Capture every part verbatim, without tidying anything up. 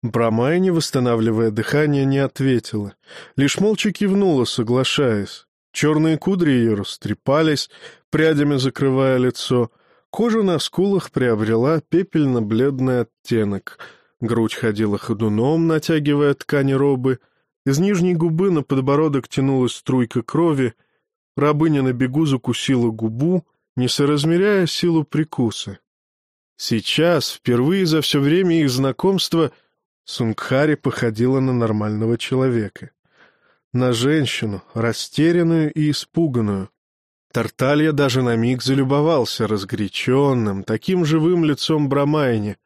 Брамайни, восстанавливая дыхание, не ответила. Лишь молча кивнула, соглашаясь. Черные кудри ее растрепались, прядями закрывая лицо. Кожа на скулах приобрела пепельно-бледный оттенок. Грудь ходила ходуном, натягивая ткани робы. Из нижней губы на подбородок тянулась струйка крови. Рабыня на бегу закусила губу, не соразмеряя силу прикуса. Сейчас, впервые за все время их знакомства, Сунгхари походила на нормального человека. На женщину, растерянную и испуганную. Тарталья даже на миг залюбовался разгоряченным, таким живым лицом Брамайни.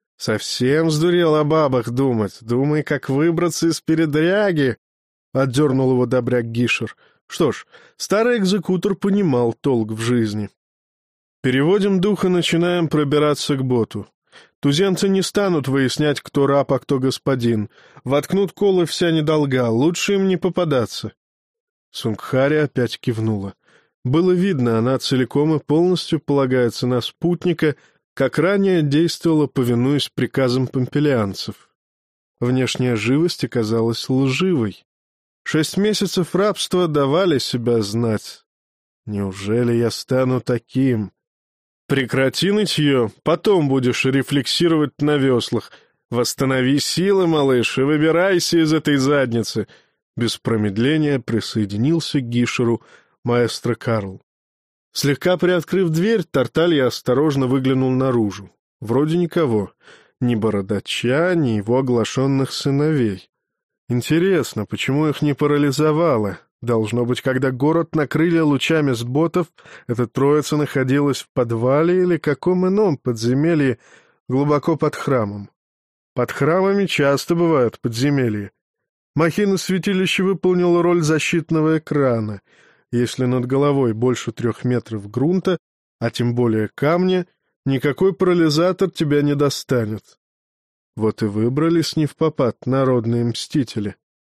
«Совсем сдурел о бабах думать. Думай, как выбраться из передряги!» — отдернул его добряк Гишер. Что ж, старый экзекутор понимал толк в жизни. Переводим дух и начинаем пробираться к боту. Туземцы не станут выяснять, кто раб, а кто господин. Воткнут колы вся недолга, лучше им не попадаться. Сунгхари опять кивнула. Было видно, она целиком и полностью полагается на спутника, как ранее действовала, повинуясь приказам помпелианцев. Внешняя живость оказалась лживой. Шесть месяцев рабства давали себя знать. Неужели я стану таким? Прекрати нытье, потом будешь рефлексировать на веслах. Восстанови силы, малыш, и выбирайся из этой задницы. Без промедления присоединился к Гишеру маэстро Карл. Слегка приоткрыв дверь, Тарталья осторожно выглянул наружу. Вроде никого. Ни бородача, ни его оглашенных сыновей. Интересно, почему их не парализовало? Должно быть, когда город накрыли лучами с ботов, эта троица находилась в подвале или каком ином подземелье глубоко под храмом. Под храмами часто бывают подземелья. Махина святилища выполнила роль защитного экрана. Если над головой больше трех метров грунта, а тем более камня, никакой парализатор тебя не достанет. Вот и выбрались невпопад народные мстители.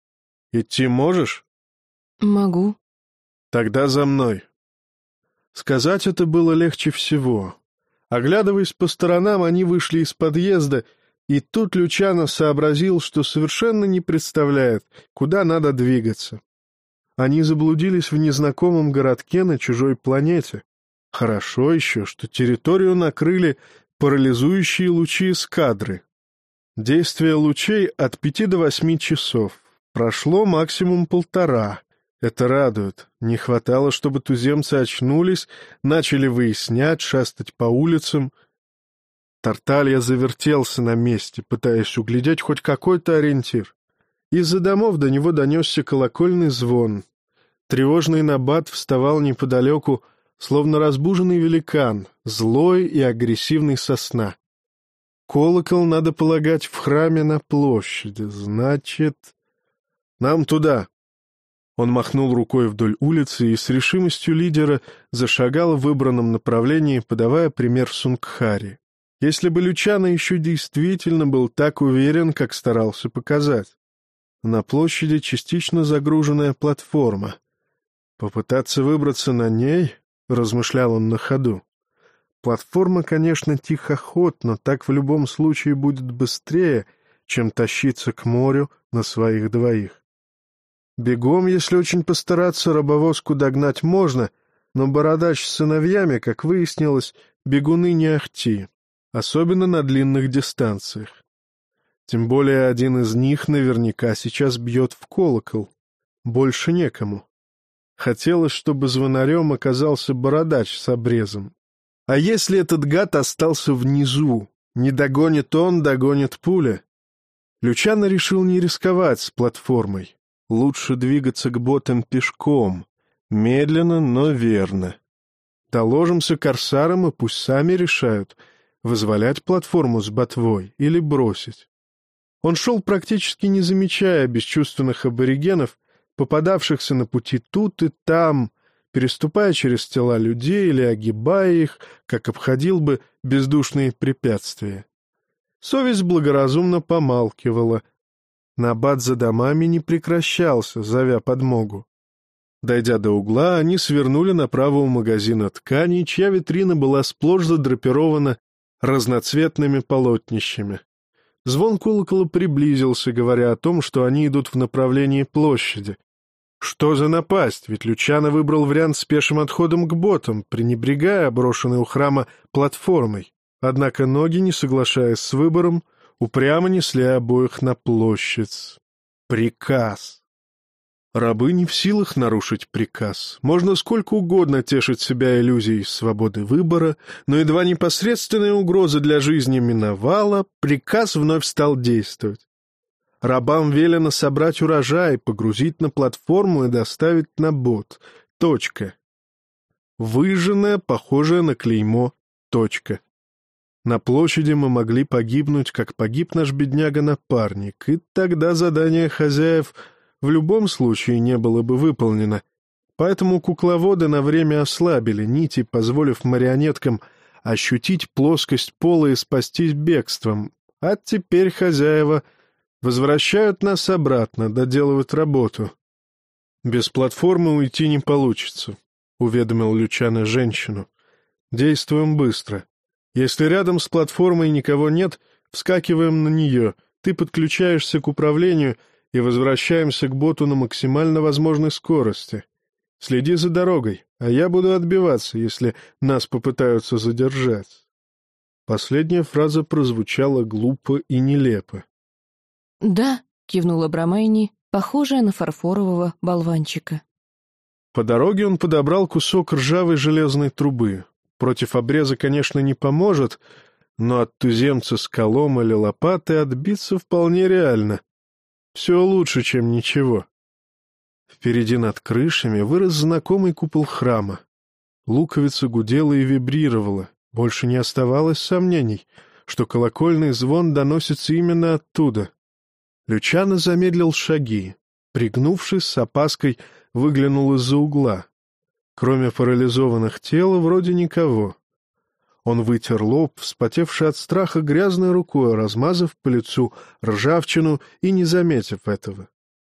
Идти можешь? Могу. Тогда за мной. Сказать это было легче всего. Оглядываясь по сторонам, они вышли из подъезда, и тут Лючано сообразил, что совершенно не представляет, куда надо двигаться. Они заблудились в незнакомом городке на чужой планете. Хорошо еще, что территорию накрыли парализующие лучи эскадры. Действие лучей от пяти до восьми часов. Прошло максимум полтора. Это радует. Не хватало, чтобы туземцы очнулись, начали выяснять, шастать по улицам. Тарталья завертелся на месте, пытаясь углядеть хоть какой-то ориентир. Из-за домов до него донесся колокольный звон. Тревожный набат вставал неподалеку, словно разбуженный великан, злой и агрессивный со сна. Колокол, надо полагать, в храме на площади. Значит, нам туда. Он махнул рукой вдоль улицы и с решимостью лидера зашагал в выбранном направлении, подавая пример Сунгхари. Если бы Лючано еще действительно был так уверен, как старался показать. На площади частично загруженная платформа. Попытаться выбраться на ней, размышлял он на ходу. Платформа, конечно, тихоход, но так в любом случае будет быстрее, чем тащиться к морю на своих двоих. Бегом, если очень постараться, рабовозку догнать можно, но бородач с сыновьями, как выяснилось, бегуны не ахти, особенно на длинных дистанциях. Тем более один из них наверняка сейчас бьет в колокол. Больше некому. Хотелось, чтобы звонарем оказался бородач с обрезом. А если этот гад остался внизу? Не догонит он, догонит пуля. Лючано решил не рисковать с платформой. Лучше двигаться к ботам пешком. Медленно, но верно. Доложимся корсарам, и пусть сами решают, вызволять платформу с ботвой или бросить. Он шел, практически не замечая бесчувственных аборигенов, попадавшихся на пути тут и там, переступая через тела людей или огибая их, как обходил бы бездушные препятствия. Совесть благоразумно помалкивала. Набат за домами не прекращался, зовя подмогу. Дойдя до угла, они свернули направо у магазина тканей, чья витрина была сплошь задрапирована разноцветными полотнищами. Звон колокола приблизился, говоря о том, что они идут в направлении площади. Что за напасть? Ведь Лючано выбрал вариант с пешим отходом к ботам, пренебрегая брошенной у храма платформой. Однако ноги, не соглашаясь с выбором, упрямо несли обоих на площадь. Приказ. Рабы не в силах нарушить приказ. Можно сколько угодно тешить себя иллюзией свободы выбора, но едва непосредственная угроза для жизни миновала, приказ вновь стал действовать. Рабам велено собрать урожай, погрузить на платформу и доставить на бот. Точка. Выжженная, похожая на клеймо. Точка. На площади мы могли погибнуть, как погиб наш бедняга-напарник, и тогда задание хозяев в любом случае не было бы выполнено. Поэтому кукловоды на время ослабили нити, позволив марионеткам ощутить плоскость пола и спастись бегством. А теперь хозяева возвращают нас обратно, доделывают работу. «Без платформы уйти не получится», — уведомил Лючано женщину. «Действуем быстро. Если рядом с платформой никого нет, вскакиваем на нее, ты подключаешься к управлению и возвращаемся к боту на максимально возможной скорости. Следи за дорогой, а я буду отбиваться, если нас попытаются задержать». Последняя фраза прозвучала глупо и нелепо. «Да», — кивнула Брамейни, похожая на фарфорового болванчика. По дороге он подобрал кусок ржавой железной трубы. Против обреза, конечно, не поможет, но от туземца с колом или лопатой отбиться вполне реально. Все лучше, чем ничего. Впереди над крышами вырос знакомый купол храма. Луковица гудела и вибрировала. Больше не оставалось сомнений, что колокольный звон доносится именно оттуда. Лючано замедлил шаги. Пригнувшись, с опаской выглянул из-за угла. Кроме парализованных тел, вроде никого. Он вытер лоб, вспотевший от страха грязной рукой, размазав по лицу ржавчину и не заметив этого.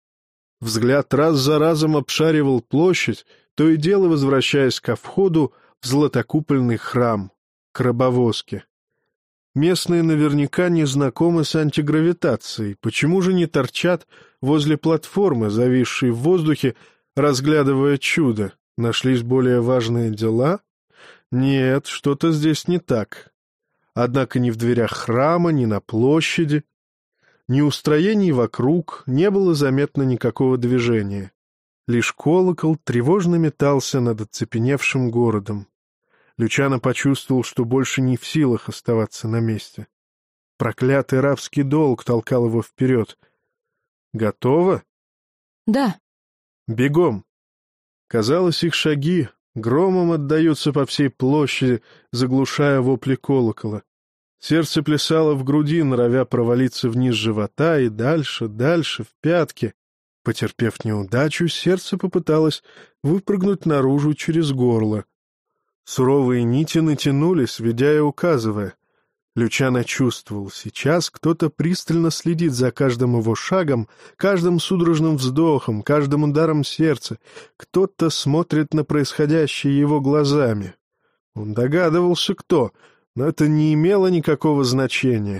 Взгляд раз за разом обшаривал площадь, то и дело возвращаясь ко входу в златокупольный храм, к рабовозке. Местные наверняка не знакомы с антигравитацией. Почему же не торчат возле платформы, зависшей в воздухе, разглядывая чудо? Нашлись более важные дела? Нет, что-то здесь не так. Однако ни в дверях храма, ни на площади, ни у строений вокруг не было заметно никакого движения. Лишь колокол тревожно метался над оцепеневшим городом. Лючано почувствовал, что больше не в силах оставаться на месте. Проклятый рабский долг толкал его вперед. «Готово?» «Да». «Бегом!» Казалось, их шаги громом отдаются по всей площади, заглушая вопли колокола. Сердце плясало в груди, норовя провалиться вниз живота и дальше, дальше, в пятки. Потерпев неудачу, сердце попыталось выпрыгнуть наружу через горло. Суровые нити натянулись, ведя и указывая. Лючано чувствовал, сейчас кто-то пристально следит за каждым его шагом, каждым судорожным вздохом, каждым ударом сердца. Кто-то смотрит на происходящее его глазами. Он догадывался, кто, но это не имело никакого значения.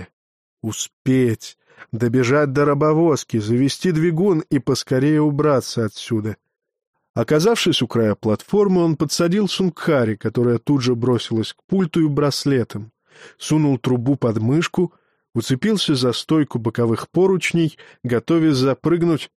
Успеть, добежать до рабовозки, завести двигун и поскорее убраться отсюда. Оказавшись у края платформы, он подсадил Сунгхари, которая тут же бросилась к пульту и браслетам. Сунул трубу под мышку, уцепился за стойку боковых поручней, готовясь запрыгнуть.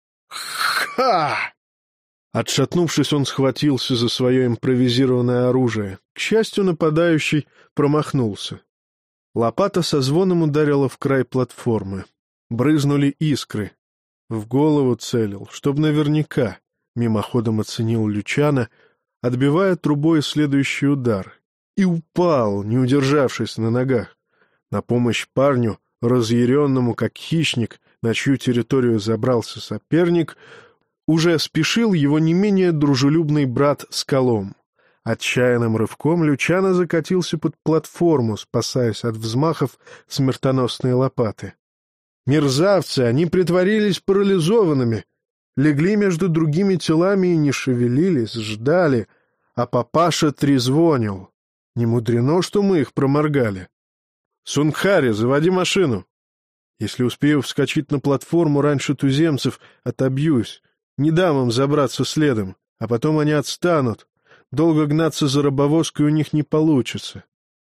Ха! Отшатнувшись, он схватился за свое импровизированное оружие. К счастью, нападающий промахнулся. Лопата со звоном ударила в край платформы. Брызнули искры. В голову целил, чтоб наверняка, мимоходом оценил Лючано, отбивая трубой следующий удар. И упал, не удержавшись на ногах. На помощь парню, разъяренному как хищник, на чью территорию забрался соперник, уже спешил его не менее дружелюбный брат с колом. Отчаянным рывком Лючано закатился под платформу, спасаясь от взмахов смертоносной лопаты. Мерзавцы, они притворились парализованными, легли между другими телами и не шевелились, ждали, а папаша трезвонил. Не мудрено, что мы их проморгали. «Сунгхари, заводи машину!» Если успею вскочить на платформу раньше туземцев, отобьюсь. Не дам им забраться следом, а потом они отстанут. Долго гнаться за рабовозкой у них не получится.